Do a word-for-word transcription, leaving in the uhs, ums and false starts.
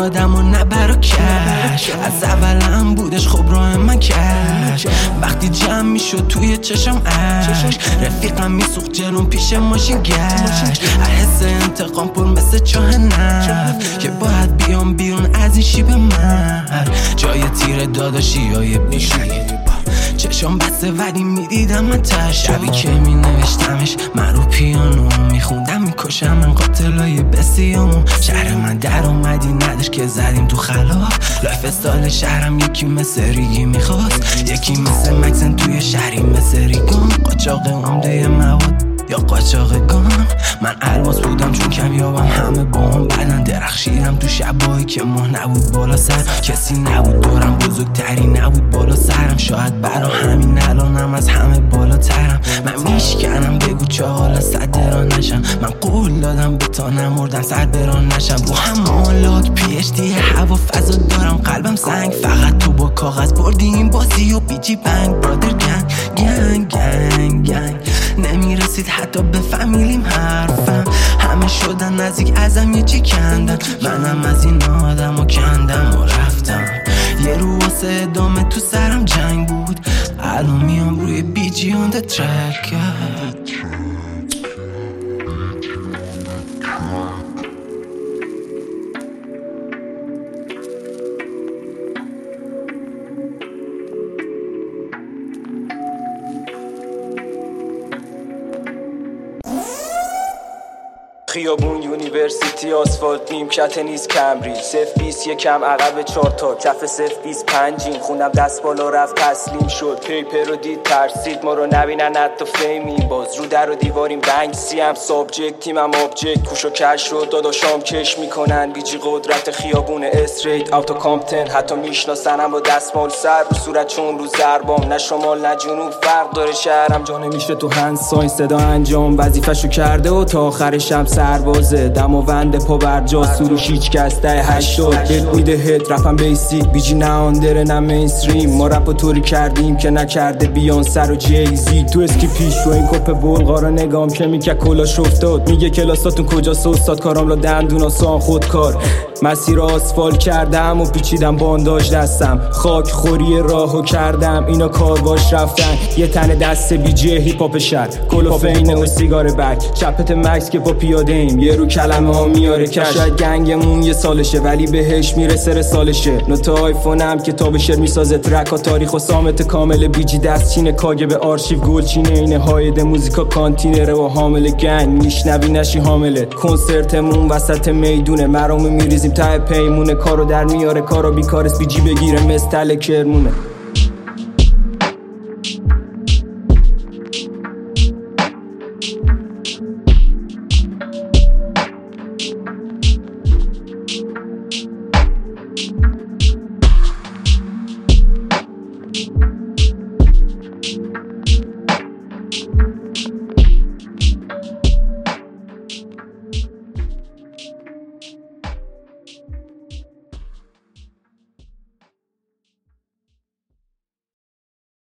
آدم و نبرا کش. از اولم بودش خب راه من کش. وقتی جمع میشد توی چشم عشق، رفیقم میسوخت جلون پیش ماشین گشت. حس انتقام پر مثل چاه نفت که باید بیام بیرون از این شیب من. جای تیر داداشی های بیشی چشم بسته ولی میدیدم آتش. شبی که می نوشتمش من رو پیانو میخوندم میکشم من قاتلای بسیامو. شهر من در اومدی نداشت که زدیم تو خلاف. لایف استایل شهرم یکی مثل ریگی میخواست، یکی مثل مکسن توی شهری مثل ریگان. قاچاق عمده مواد یا قاچاق گان. من الماس بودم چون کمیابم همه با هم بدن. درخشیدم تو شبایی که ماه نبود بالا سر. کسی نبود دورم بزرگتری نبود بالا سرم. شاید برا همین الانم از همه بالاترم. من میشکنم بگو چه حالا صد دران نشم. من قول دادم به تا نمردن صد دران نشم. رو همالات پی اچ دی هوا فضا دارم. قلبم سنگ فقط تو با کاغذ بردی این بازی و بیجی بنگ. برادر گنگ گنگ گنگ گنگ. نمیرسید حتی به فامیلیم حرفم. همه شدن نزدیک ازم یه چی کندن. منم از این آدم و کندم و رفتم. یه رو واسه ادامه تو سرم جنگ بود. الان میام روی بیجی on the track. خیابون یونیورسیتی آسفالت نیمکت نیست کمبریج. صف بیس یکم عقب چهار تا کف صف بیس پنجیم. خوندم دست بالا رفت تسلیم شد. پیپر رو دید ترسید ما رو نبینن حتی فیمیم. باز رو در و دیواریم بنگ سیم. سابجکت تیمم آبجکت کوشو کش شد. داداشام کش میکنن بیجی قدرت خیابون استریت اوتو کامپتن. حتی میشناسنم با دستمال سر رو صورت چون رو ضربام. نه شمال نه جنوب فرق داره شهرم. جا نمیشه تو هند ساین صدا انجام وظیفه‌شو کرده و تا آخر شب سربازه. دماوند پا برجا سروش هیچ کس ده هشتاد. هد میده هد رفم بیسیک بیجی نه آندره نه مینستریم. ما رپ طوری کردیم که نکرده بیان سر و جیزی. تو اسکی پیش رو این کپ بلغا رو نگام که میکه کلاش افتاد. میگه کلاساتون کجاست استاد کارام لا دندون آسان خودکار. مسیر آسفال کردم و پیچیدم بانداج دستم. خاک خوری راهو کردم اینا کار باش رفتن. یه تن دست بیجی هیپ هاپ شهر کلوفین و سیگار بک. چپت مکس که با پیاده ایم یه رو کلمه ها میاره کش. شاید گنگمون یه سالشه ولی بهش میرسه رسالشه. نوت آیفونم کتاب شعر میسازه. ترک ها تاریخ و سامت کامل. بیجی دستچینه کاگه به آرشیو گلچینه. اینه هاید موزیکا کانتینره و حامل گنگ. میشنوی نشی حامله. کنسرتمون وسط میدونه. مرامو میریزیم ته پیمونه. کارو در میاره کارو بیکارست بیجی بگیره مستل کرمونه. Thank you.